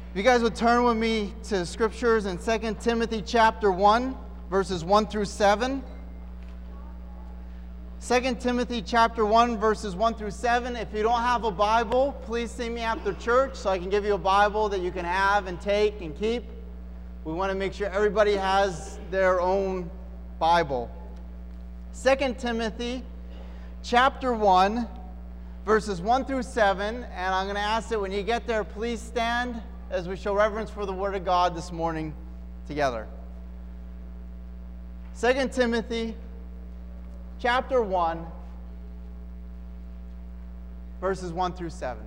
If you guys would turn with me to scriptures in 2 Timothy chapter 1, verses 1 through 7. 2 Timothy chapter 1, verses 1 through 7. If you don't have a Bible, please see me after church so I can give you a Bible that you can have and take and keep. We want to make sure everybody has their own Bible. 2 Timothy chapter 1, verses 1 through 7. And I'm going to ask that when you get there, please stand as we show reverence for the Word of God this morning together. 2 Timothy chapter 1, verses 1 through 7.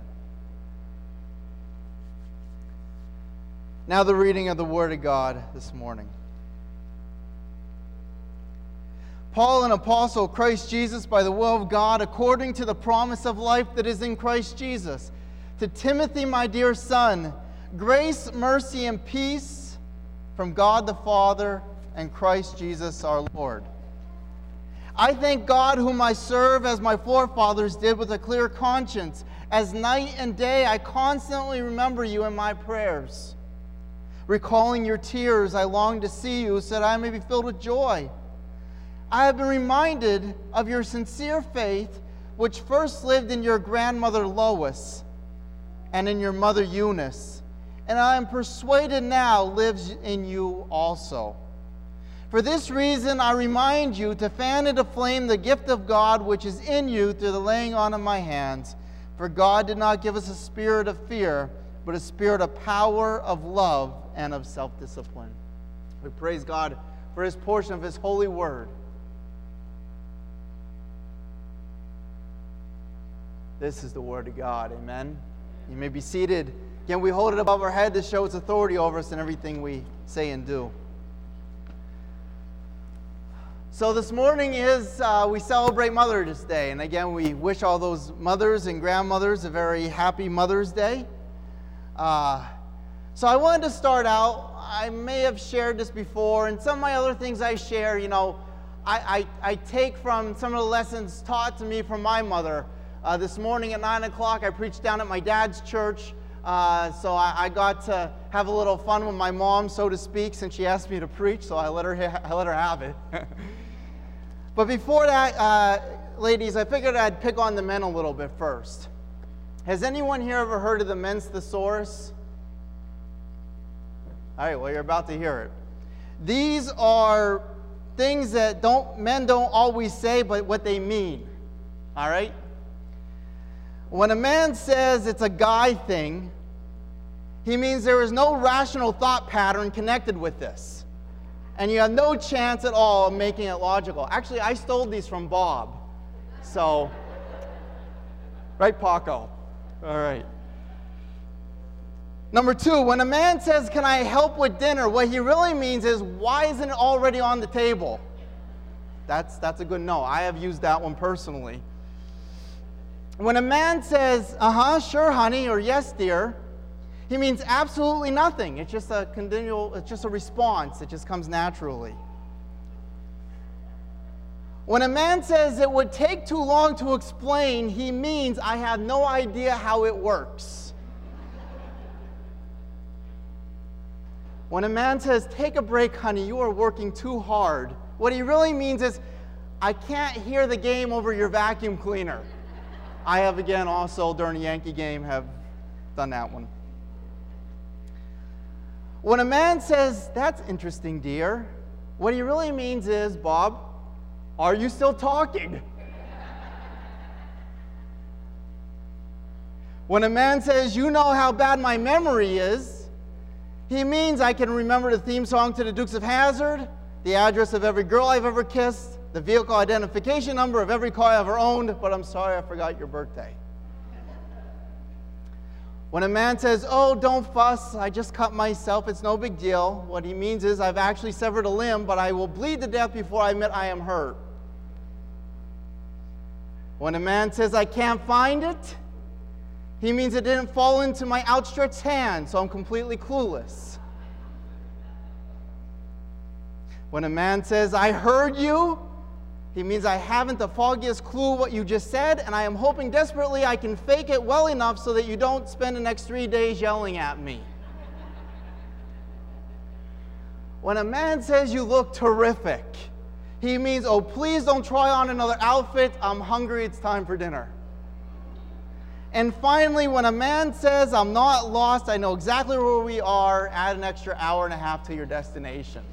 Now the reading of the Word of God this morning. Paul, an apostle of Christ Jesus by the will of God, according to the promise of life that is in Christ Jesus, to Timothy, my dear son, grace, mercy, and peace from God the Father and Christ Jesus our Lord. I thank God whom I serve as my forefathers did with a clear conscience. As night and day I constantly remember you in my prayers. Recalling your tears, I long to see you so that I may be filled with joy. I have been reminded of your sincere faith, which first lived in your grandmother Lois and in your mother Eunice, and I am persuaded now lives in you also. For this reason, I remind you to fan into flame the gift of God which is in you through the laying on of my hands. For God did not give us a spirit of fear, but a spirit of power, of love, and of self-discipline. We praise God for His portion of His holy word. This is the word of God. Amen. You may be seated. Again, we hold it above our head to show its authority over us in everything we say and do. So this morning is, we celebrate Mother's Day. And again, we wish all those mothers and grandmothers a very happy Mother's Day. So I wanted to start out, I may have shared this before, and some of my other things I share, I take from some of the lessons taught to me from my mother. This morning at 9 o'clock, I preached down at my dad's church, so I got to have a little fun with my mom, so to speak, since she asked me to preach, so I let her have it. But before that, ladies, I figured I'd pick on the men a little bit first. Has anyone here ever heard of the men's thesaurus? All right, well, you're about to hear it. These are things that men don't always say, but what they mean. All right? When a man says it's a guy thing, he means there is no rational thought pattern connected with this. And you have no chance at all of making it logical. Actually, I stole these from Bob. So, right, Paco? All right. Number 2, when a man says, "Can I help with dinner?" what he really means is, why isn't it already on the table? That's a good no. I have used that one personally. When a man says, "Sure, honey," or "Yes, dear," he means absolutely nothing. It's just it's just a response. It just comes naturally. When a man says it would take too long to explain, he means I have no idea how it works. When a man says, "Take a break, honey, you are working too hard," what he really means is, I can't hear the game over your vacuum cleaner. I have, again, also during a Yankee game, have done that one. When a man says, "That's interesting, dear," what he really means is, Bob, are you still talking? When a man says, "You know how bad my memory is," he means I can remember the theme song to the Dukes of Hazzard, the address of every girl I've ever kissed, the vehicle identification number of every car I ever owned, but I'm sorry I forgot your birthday. When a man says, "Oh, don't fuss, I just cut myself, it's no big deal," what he means is, I've actually severed a limb, but I will bleed to death before I admit I am hurt. When a man says, "I can't find it," he means it didn't fall into my outstretched hand, so I'm completely clueless. When a man says, "I heard you," he means I haven't the foggiest clue what you just said, and I am hoping desperately I can fake it well enough so that you don't spend the next 3 days yelling at me. when a man says you look terrific, he means, oh, please don't try on another outfit. I'm hungry. It's time for dinner. And finally, when a man says, I'm not lost, I know exactly where we are, add an extra hour and a half to your destination.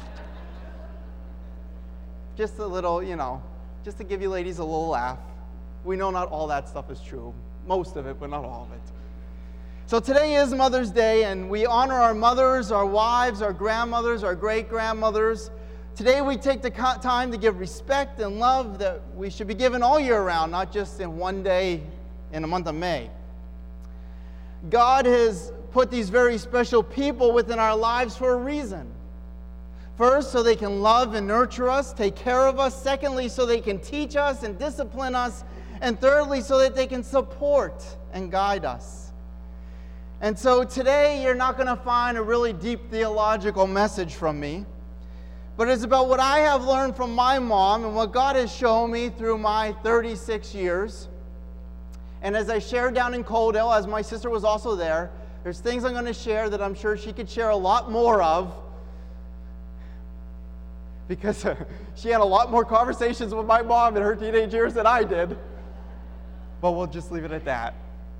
Just a little, just to give you ladies a little laugh. We know not all that stuff is true. Most of it, but not all of it. So today is Mother's Day, and we honor our mothers, our wives, our grandmothers, our great-grandmothers. Today we take the time to give respect and love that we should be given all year round, not just in one day in the month of May. God has put these very special people within our lives for a reason. First, so they can love and nurture us, take care of us. Secondly, so they can teach us and discipline us. And thirdly, so that they can support and guide us. And so today, you're not going to find a really deep theological message from me, but it's about what I have learned from my mom and what God has shown me through my 36 years. And as I shared down in Coaldale, as my sister was also there, there's things I'm going to share that I'm sure she could share a lot more of, because she had a lot more conversations with my mom in her teenage years than I did. But we'll just leave it at that.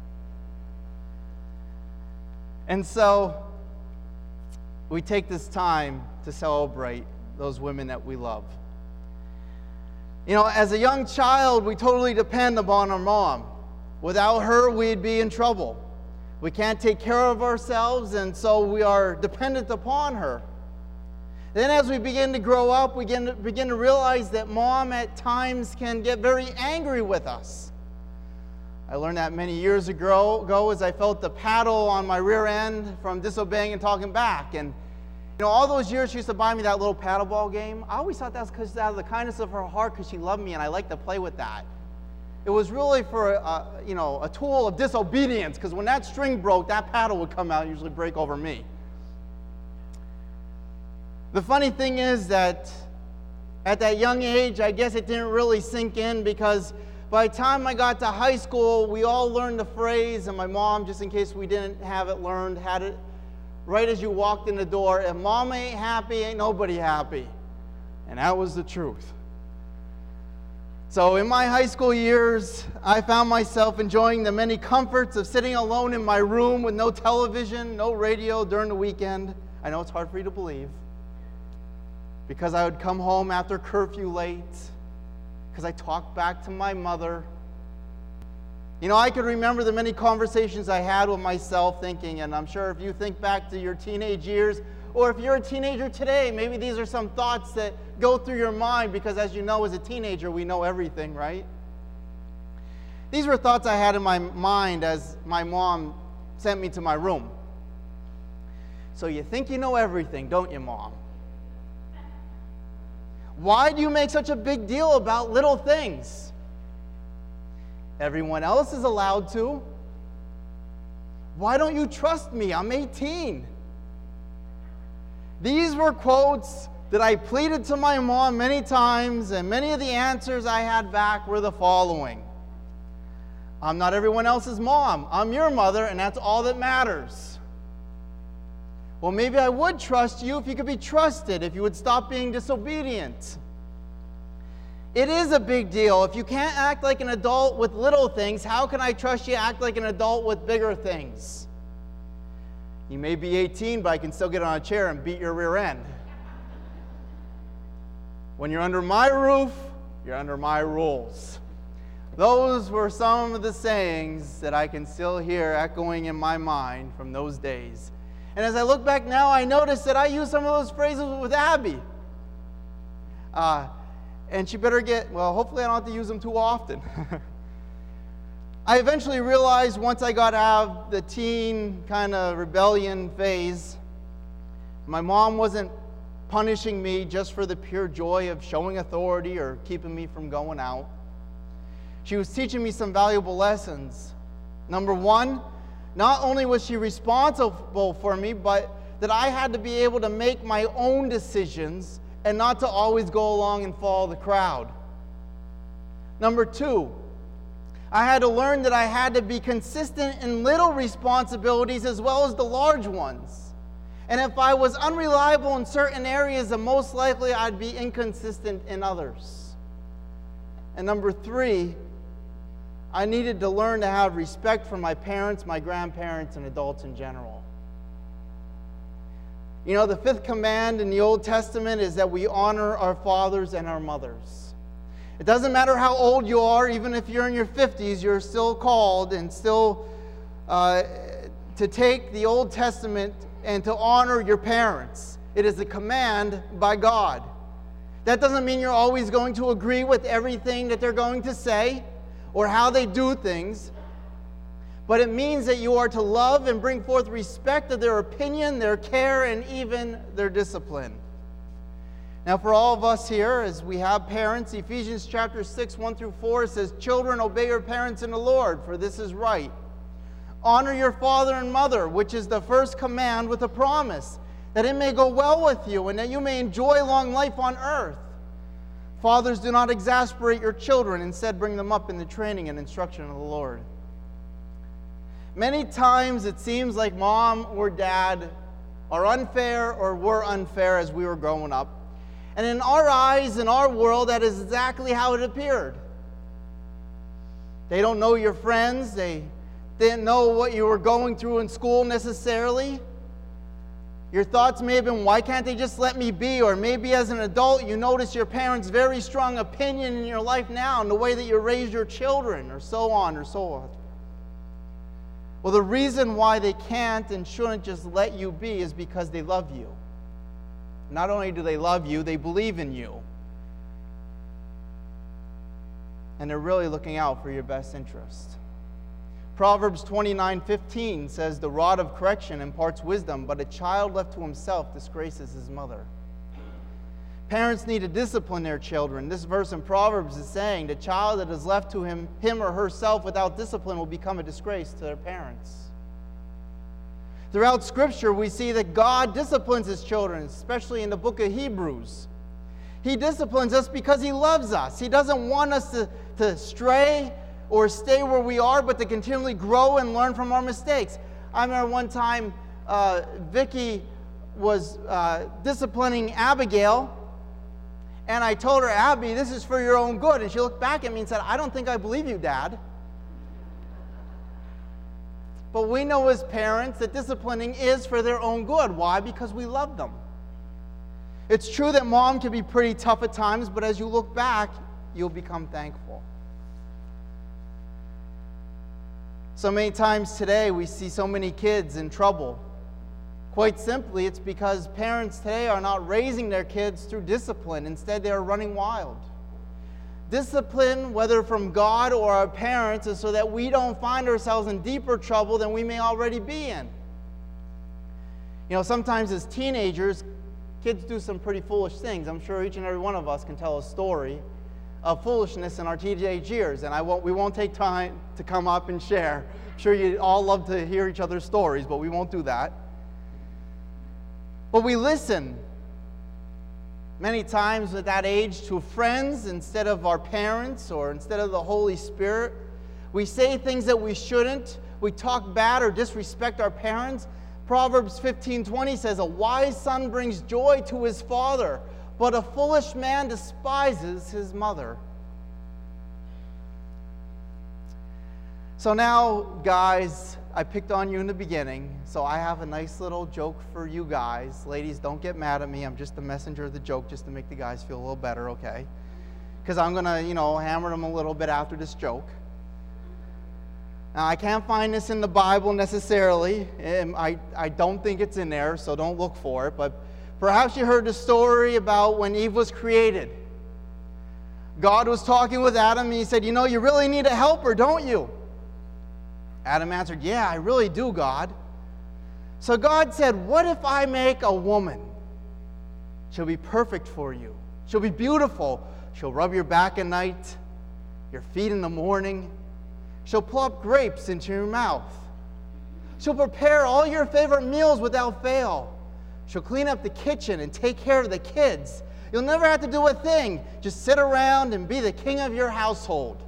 And so, we take this time to celebrate those women that we love. As a young child, we totally depend upon our mom. Without her, we'd be in trouble. We can't take care of ourselves, and so we are dependent upon her. Then as we begin to grow up, we begin to realize that mom at times can get very angry with us. I learned that many years ago as I felt the paddle on my rear end from disobeying and talking back. And all those years she used to buy me that little paddleball game. I always thought that was because out of the kindness of her heart, because she loved me and I liked to play with that. It was really for a tool of disobedience, because when that string broke, that paddle would come out and usually break over me. The funny thing is that at that young age, I guess it didn't really sink in, because by the time I got to high school, we all learned the phrase, and my mom, just in case we didn't have it learned, had it right as you walked in the door: if mom ain't happy, ain't nobody happy. And that was the truth. So in my high school years, I found myself enjoying the many comforts of sitting alone in my room with no television, no radio during the weekend. I know it's hard for you to believe. Because I would come home after curfew late, because I talked back to my mother. I could remember the many conversations I had with myself thinking, and I'm sure if you think back to your teenage years, or if you're a teenager today, maybe these are some thoughts that go through your mind, because as you know, as a teenager, we know everything, right? These were thoughts I had in my mind as my mom sent me to my room. So you think you know everything, don't you, Mom? Why do you make such a big deal about little things? Everyone else is allowed to. Why don't you trust me? I'm 18. These were quotes that I pleaded to my mom many times, and many of the answers I had back were the following: I'm not everyone else's mom. I'm your mother, and that's all that matters. Well, maybe I would trust you if you could be trusted, if you would stop being disobedient. It is a big deal. If you can't act like an adult with little things, how can I trust you to act like an adult with bigger things? You may be 18, but I can still get on a chair and beat your rear end. When you're under my roof, you're under my rules. Those were some of the sayings that I can still hear echoing in my mind from those days. And as I look back now, I notice that I use some of those phrases with Abby. And she better hopefully I don't have to use them too often. I eventually realized once I got out of the teen kind of rebellion phase, my mom wasn't punishing me just for the pure joy of showing authority or keeping me from going out. She was teaching me some valuable lessons. Number one, not only was she responsible for me, but that I had to be able to make my own decisions and not to always go along and follow the crowd. Number two, I had to learn that I had to be consistent in little responsibilities as well as the large ones. And if I was unreliable in certain areas, then most likely I'd be inconsistent in others. And number 3, I needed to learn to have respect for my parents, my grandparents, and adults in general. You know, the 5th command in the Old Testament is that we honor our fathers and our mothers. It doesn't matter how old you are, even if you're in your 50s, you're still called and still to take the Old Testament and to honor your parents. It is a command by God. That doesn't mean you're always going to agree with everything that they're going to say or how they do things, but it means that you are to love and bring forth respect of their opinion, their care, and even their discipline. Now, for all of us here, as we have parents, Ephesians chapter 6, 1-4 says, "Children, obey your parents in the Lord, for this is right. Honor your father and mother, which is the first command with a promise, that it may go well with you and that you may enjoy long life on earth. Fathers, do not exasperate your children. Instead, bring them up in the training and instruction of the Lord." Many times it seems like mom or dad are unfair or were unfair as we were growing up. And in our eyes, in our world, that is exactly how it appeared. They don't know your friends. They didn't know what you were going through in school necessarily. Your thoughts may have been, why can't they just let me be? Or maybe as an adult, you notice your parents' very strong opinion in your life now and the way that you raise your children, or so on or so on. Well, the reason why they can't and shouldn't just let you be is because they love you. Not only do they love you, they believe in you. And they're really looking out for your best interest. Proverbs 29:15 says, "The rod of correction imparts wisdom, but a child left to himself disgraces his mother." Parents need to discipline their children. This verse in Proverbs is saying the child that is left to him or herself without discipline will become a disgrace to their parents. Throughout Scripture, we see that God disciplines His children, especially in the book of Hebrews. He disciplines us because He loves us. He doesn't want us to stray or stay where we are, but to continually grow and learn from our mistakes. I remember one time Vicky was disciplining Abigail, and I told her, "Abby, this is for your own good." And she looked back at me and said, "I don't think I believe you, Dad." But we know as parents that disciplining is for their own good. Why? Because we love them. It's true that mom can be pretty tough at times, but as you look back, you'll become thankful. So many times today we see so many kids in trouble. Quite simply, it's because parents today are not raising their kids through discipline. Instead, they are running wild. Discipline, whether from God or our parents, is so that we don't find ourselves in deeper trouble than we may already be in. You know, sometimes as teenagers, kids do some pretty foolish things. I'm sure each and every one of us can tell a story of foolishness in our teenage years, and we won't take time to come up and share. I'm sure you all love to hear each other's stories, but we won't do that. But we listen many times at that age to friends instead of our parents or instead of the Holy Spirit. We say things that we shouldn't. We talk bad or disrespect our parents. Proverbs 15:20 says, "A wise son brings joy to his father, but a foolish man despises his mother." So now, guys, I picked on you in the beginning, so I have a nice little joke for you guys. Ladies, don't get mad at me. I'm just the messenger of the joke just to make the guys feel a little better, okay? Because I'm going to, hammer them a little bit after this joke. Now, I can't find this in the Bible necessarily. I don't think it's in there, so don't look for it. But perhaps you heard the story about when Eve was created. God was talking with Adam, and He said, "You really need a helper, don't you?" Adam answered, "Yeah, I really do, God." So God said, "What if I make a woman? She'll be perfect for you. She'll be beautiful. She'll rub your back at night, your feet in the morning. She'll plop grapes into your mouth. She'll prepare all your favorite meals without fail. She'll clean up the kitchen and take care of the kids. You'll never have to do a thing. Just sit around and be the king of your household."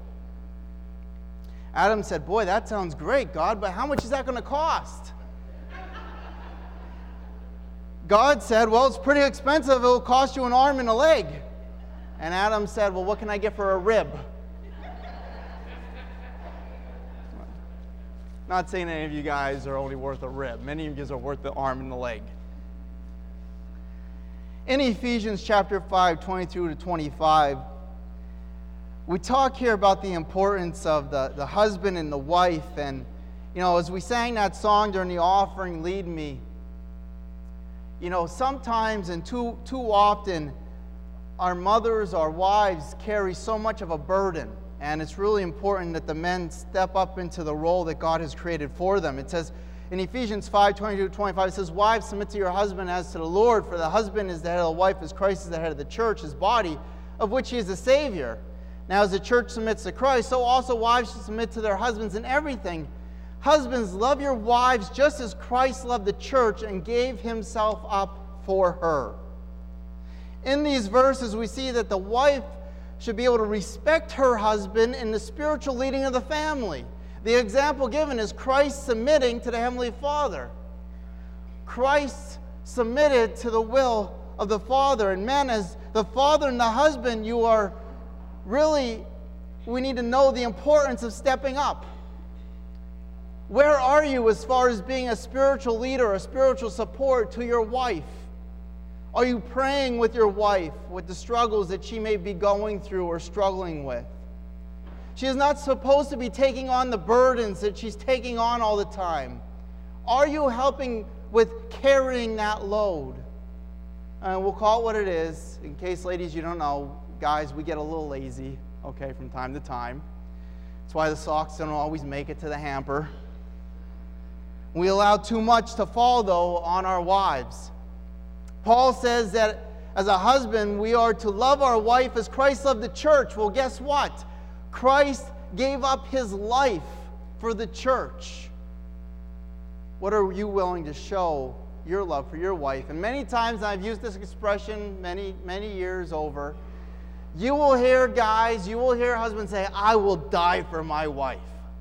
Adam said, "Boy, that sounds great, God, but how much is that going to cost?" God said, well, it's pretty expensive. It will cost you an arm and a leg. And Adam said, well, what can I get for a rib? Not saying any of you guys are only worth a rib. Many of you are worth the arm and the leg. In Ephesians chapter 5, 22 to 25, we talk here about the importance of the husband and the wife. And, as we sang that song during the offering, Lead Me, sometimes and too often, our mothers, our wives carry so much of a burden. And it's really important that the men step up into the role that God has created for them. It says in Ephesians 5, 22 to 25, it says, wives, submit to your husband as to the Lord, for the husband is the head of the wife, as Christ is the head of the church, his body, of which he is the Savior. Now as the church submits to Christ, so also wives should submit to their husbands in everything. Husbands, love your wives just as Christ loved the church and gave himself up for her. In these verses, we see that the wife should be able to respect her husband in the spiritual leading of the family. The example given is Christ submitting to the Heavenly Father. Christ submitted to the will of the Father. And men, as the father and the husband, we need to know the importance of stepping up. Where are you as far as being a spiritual leader, a spiritual support to your wife? Are you praying with your wife with the struggles that she may be going through or struggling with? She is not supposed to be taking on the burdens that she's taking on all the time. Are you helping with carrying that load? We'll call it what it is. In case, ladies, you don't know, guys, we get a little lazy, from time to time. That's why the socks don't always make it to the hamper. We allow too much to fall, though, on our wives. Paul says that as a husband, we are to love our wife as Christ loved the church. Well, guess what? Christ gave up his life for the church. What are you willing to show your love for your wife? And many times, I've used this expression many years over, you will hear husbands say, I will die for my wife.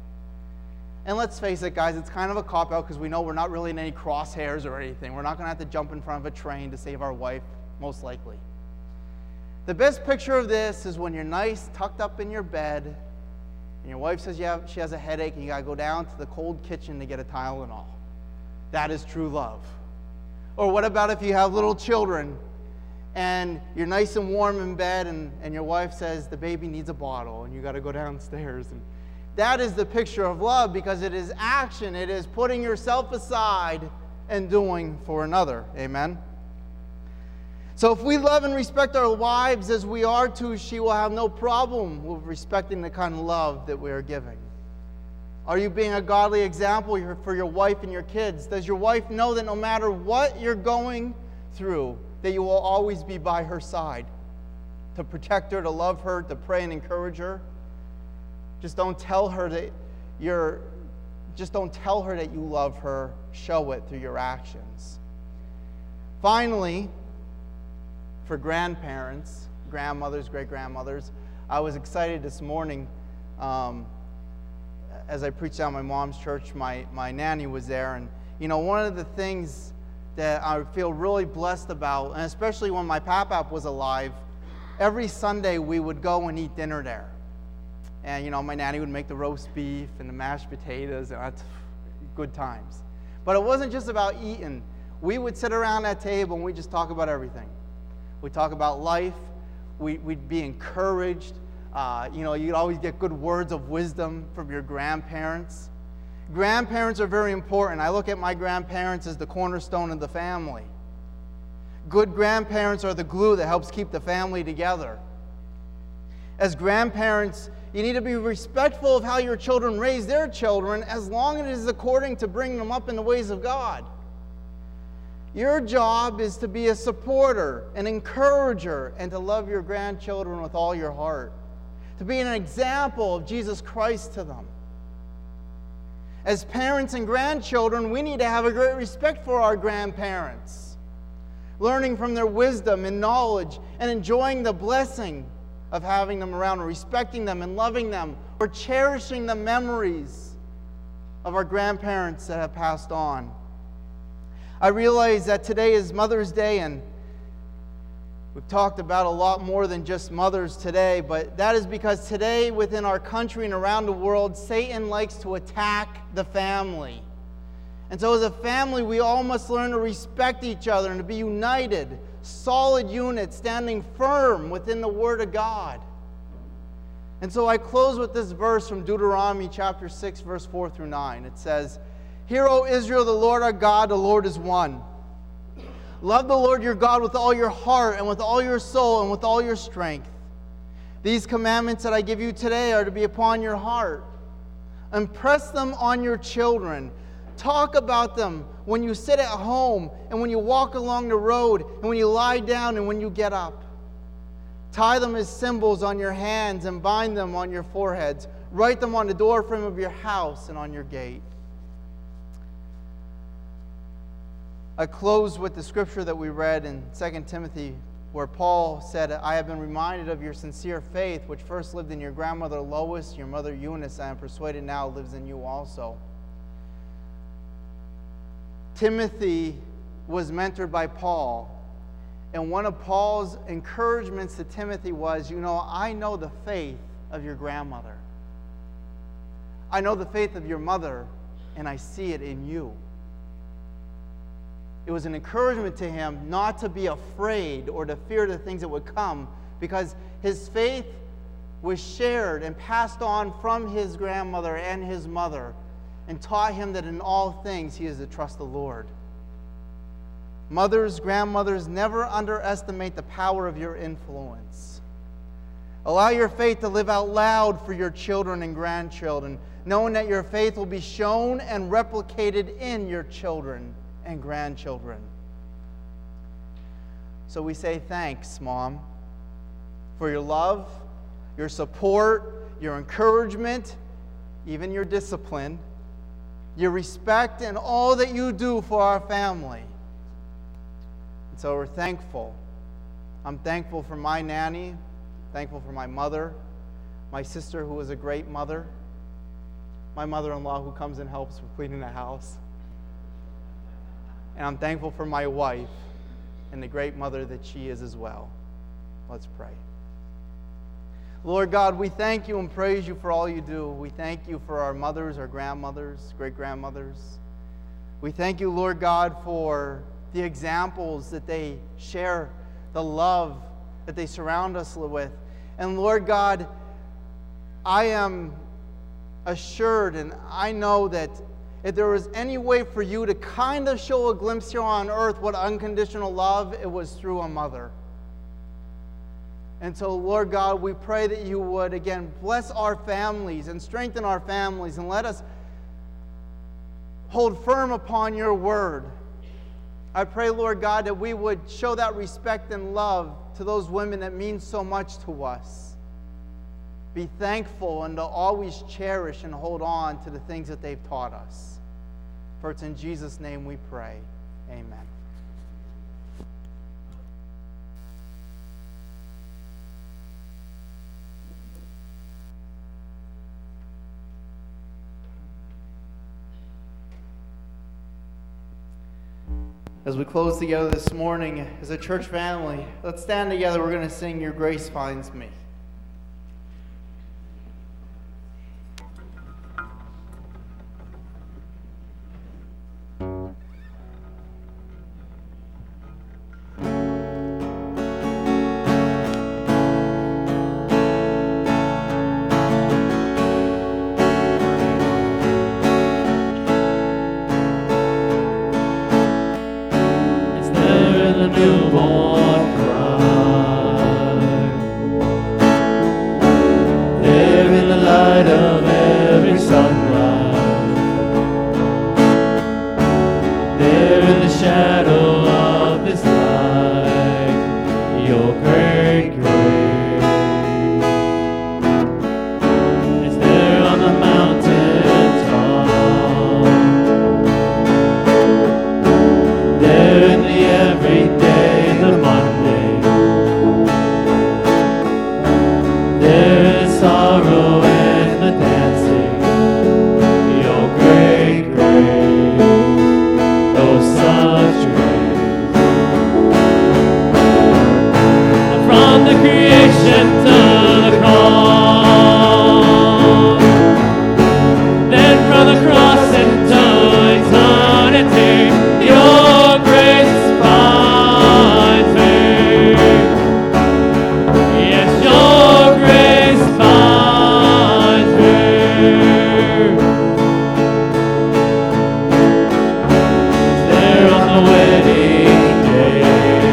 And let's face it, guys, it's kind of a cop-out because we know we're not really in any crosshairs or anything. We're not going to have to jump in front of a train to save our wife, most likely. The best picture of this is when you're nice, tucked up in your bed, and your wife says she has a headache, and you got to go down to the cold kitchen to get a Tylenol. That is true love. Or what about if you have little children, and you're nice and warm in bed, and your wife says the baby needs a bottle, and you got to go downstairs. And that is the picture of love, because it is action. It is putting yourself aside and doing for another. Amen? So if we love and respect our wives as we are to, she will have no problem with respecting the kind of love that we are giving. Are you being a godly example for your wife and your kids? Does your wife know that no matter what you're going through, that you will always be by her side, to protect her, to love her, to pray and encourage her? Just don't tell her that you love her. Show it through your actions. Finally, for grandparents, grandmothers, great-grandmothers, I was excited this morning as I preached at my mom's church. My nanny was there, and one of the things that I feel really blessed about, and especially when my pap was alive, every Sunday we would go and eat dinner there. And, my nanny would make the roast beef and the mashed potatoes, and that's good times. But it wasn't just about eating. We would sit around that table and we'd just talk about everything. We'd talk about life. We'd be encouraged. You'd always get good words of wisdom from your grandparents. Grandparents are very important. I look at my grandparents as the cornerstone of the family. Good grandparents are the glue that helps keep the family together. As grandparents, you need to be respectful of how your children raise their children, as long as it is according to bringing them up in the ways of God. Your job is to be a supporter, an encourager, and to love your grandchildren with all your heart. To be an example of Jesus Christ to them. As parents and grandchildren, we need to have a great respect for our grandparents, learning from their wisdom and knowledge, and enjoying the blessing of having them around, and respecting them and loving them, or cherishing the memories of our grandparents that have passed on. I realize that today is Mother's Day, and we've talked about a lot more than just mothers today, but that is because today within our country and around the world, Satan likes to attack the family. And so as a family, we all must learn to respect each other and to be united, solid units, standing firm within the Word of God. And so I close with this verse from Deuteronomy chapter 6, verse 4 through 9. It says, "Hear, O Israel, the Lord our God, the Lord is one. Love the Lord your God with all your heart and with all your soul and with all your strength. These commandments that I give you today are to be upon your heart. Impress them on your children. Talk about them when you sit at home and when you walk along the road and when you lie down and when you get up. Tie them as symbols on your hands and bind them on your foreheads. Write them on the doorframe of your house and on your gate." I close with the scripture that we read in 2 Timothy, where Paul said, "I have been reminded of your sincere faith, which first lived in your grandmother Lois, your mother Eunice, I am persuaded now lives in you also." Timothy was mentored by Paul, and one of Paul's encouragements to Timothy was, I know the faith of your grandmother. I know the faith of your mother, and I see it in you. It was an encouragement to him not to be afraid or to fear the things that would come, because his faith was shared and passed on from his grandmother and his mother, and taught him that in all things he is to trust the Lord. Mothers, grandmothers, never underestimate the power of your influence. Allow your faith to live out loud for your children and grandchildren, knowing that your faith will be shown and replicated in your children and grandchildren. So we say thanks, Mom, for your love, your support, your encouragement, even your discipline, your respect, and all that you do for our family. And so we're thankful. I'm thankful for my nanny, thankful for my mother, my sister who was a great mother, my mother-in-law who comes and helps with cleaning the house. And I'm thankful for my wife and the great mother that she is as well. Let's pray. Lord God, we thank you and praise you for all you do. We thank you for our mothers, our grandmothers, great-grandmothers. We thank you, Lord God, for the examples that they share, the love that they surround us with. And Lord God, I am assured and I know that if there was any way for you to kind of show a glimpse here on earth what unconditional love, it was through a mother. And so, Lord God, we pray that you would, again, bless our families and strengthen our families and let us hold firm upon your word. I pray, Lord God, that we would show that respect and love to those women that mean so much to us. Be thankful and to always cherish and hold on to the things that they've taught us. For it's in Jesus' name we pray. Amen. As we close together this morning as a church family, let's stand together. We're going to sing Your Grace Finds Me. Such wedding day.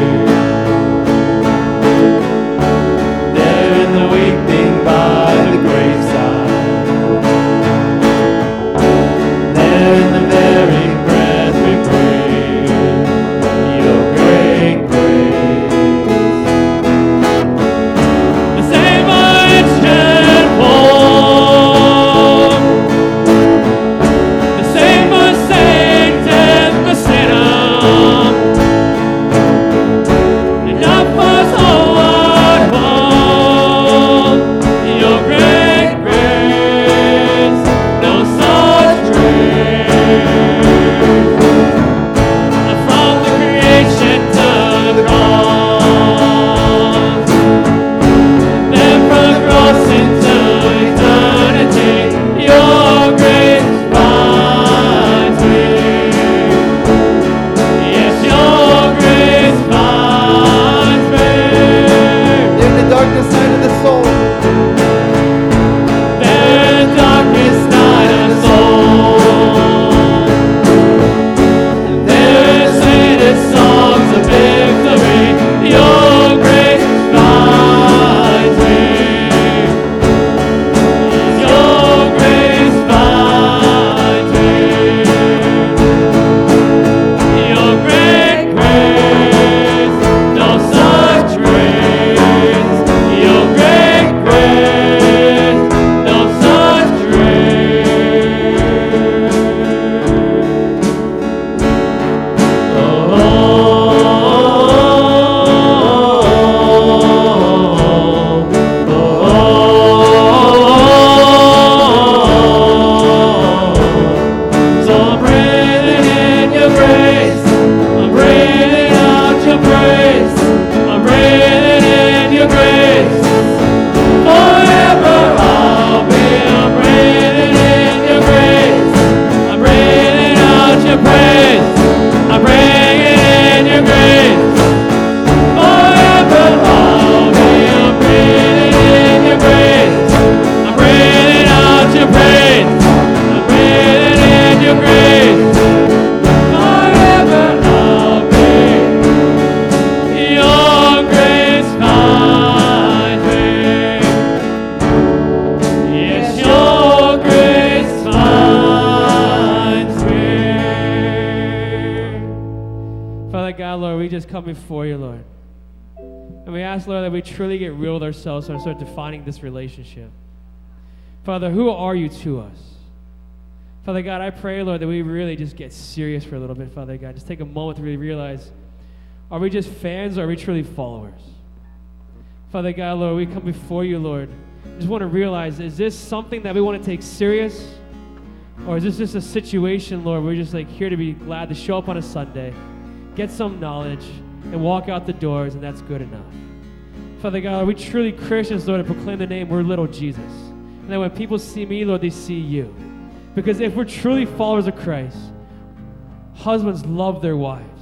There in the weeping by the graveside, there in the very breath we breathe, your great grace. The same ancient form, the same saint and the sinner, enough was all one. Your great grace, no such grace. From the creation to the cross, then from the cross into eternity, your grace finds me. Yes, your grace finds me. In the darkest night of the soul, There in the darkest night of soul, there sainted songs of victory, your grace finds me. Your grace finds me. Your great grace, no such grace. Your great grace, no such grace. So I'm breathing in your grace, I'm breathing out your praise, I'm breathing in your grace. Forever I'll be, I'm breathing in your grace, I'm breathing out your praise, I'm breathing in your grace. Forever I'll be, I'm breathing in your grace, I'm breathing out your praise, I'm breathing in your grace. Forever I'll be, your grace finds me. Yes, your grace finds me. Father God, Lord, we just come before you, Lord. And we ask, Lord, that we truly get real with ourselves and start defining this relationship. Father, who are you to us? Father God, I pray, Lord, that we really just get serious for a little bit, Father God. Just take a moment to really realize, are we just fans or are we truly followers? Father God, Lord, we come before you, Lord. Just want to realize, is this something that we want to take serious? Or is this just a situation, Lord, we're just like here to be glad to show up on a Sunday, get some knowledge, and walk out the doors, and that's good enough? Father God, are we truly Christians, Lord, to proclaim the name, we're little Jesus? And that when people see me, Lord, they see you. Because if we're truly followers of Christ, husbands love their wives.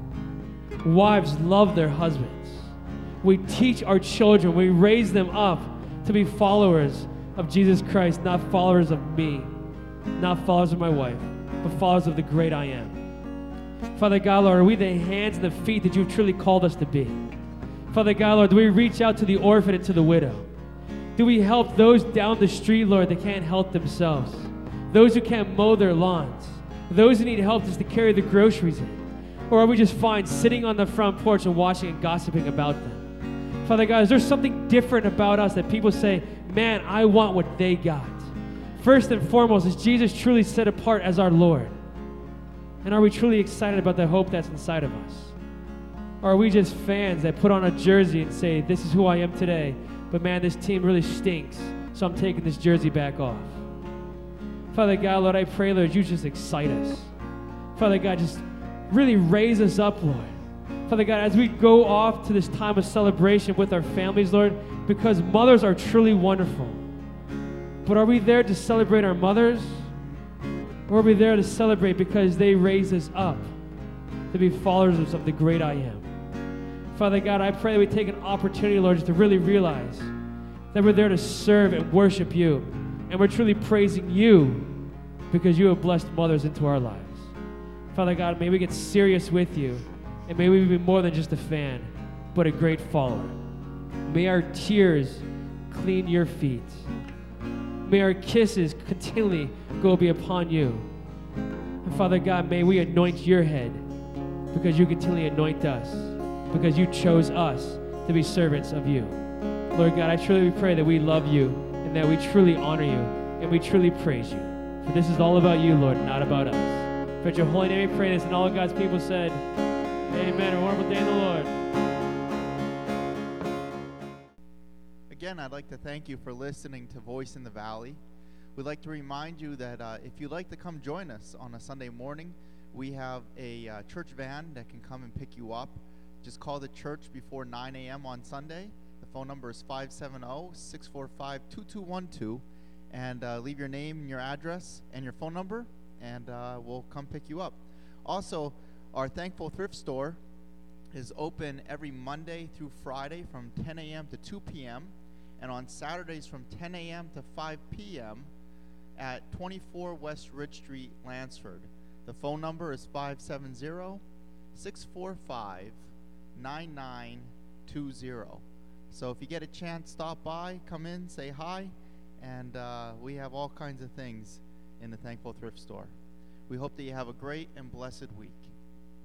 Wives love their husbands. We teach our children, we raise them up to be followers of Jesus Christ, not followers of me, not followers of my wife, but followers of the great I am. Father God, Lord, are we the hands and the feet that you've truly called us to be? Father God, Lord, do we reach out to the orphan and to the widow? Do we help those down the street, Lord, that can't help themselves? Those who can't mow their lawns? Those who need help just to carry the groceries in? Or are we just fine sitting on the front porch and watching and gossiping about them? Father God, is there something different about us that people say, man, I want what they got? First and foremost, is Jesus truly set apart as our Lord? And are we truly excited about the hope that's inside of us? Or are we just fans that put on a jersey and say, this is who I am today, but man, this team really stinks, so I'm taking this jersey back off? Father God, Lord, I pray, Lord, you just excite us. Father God, just really raise us up, Lord. Father God, as we go off to this time of celebration with our families, Lord, because mothers are truly wonderful. But are we there to celebrate our mothers? Or are we there to celebrate because they raise us up to be followers of the great I am? Father God, I pray that we take an opportunity, Lord, just to really realize that we're there to serve and worship you. And we're truly praising you because you have blessed mothers into our lives. Father God, may we get serious with you, and may we be more than just a fan, but a great follower. May our tears clean your feet. May our kisses continually be upon you. And Father God, may we anoint your head, because you continually anoint us, because you chose us to be servants of you. Lord God, I truly pray that we love you and that we truly honor you and we truly praise you. For this is all about you, Lord, not about us. For your holy name we pray this, and all of God's people said, amen. A wonderful day in the Lord. Again, I'd like to thank you for listening to Voice in the Valley. We'd like to remind you that if you'd like to come join us on a Sunday morning, we have a church van that can come and pick you up. Just call the church before 9 a.m. on Sunday. The phone number is 570-645-2212. And leave your name and your address and your phone number, and we'll come pick you up. Also, our Thankful Thrift Store is open every Monday through Friday from 10 a.m. to 2 p.m. and on Saturdays from 10 a.m. to 5 p.m. at 24 West Ridge Street, Lansford. The phone number is 570-645-9920. So if you get a chance, stop by, come in, say hi, and we have all kinds of things in the Thankful Thrift Store. We hope that you have a great and blessed week.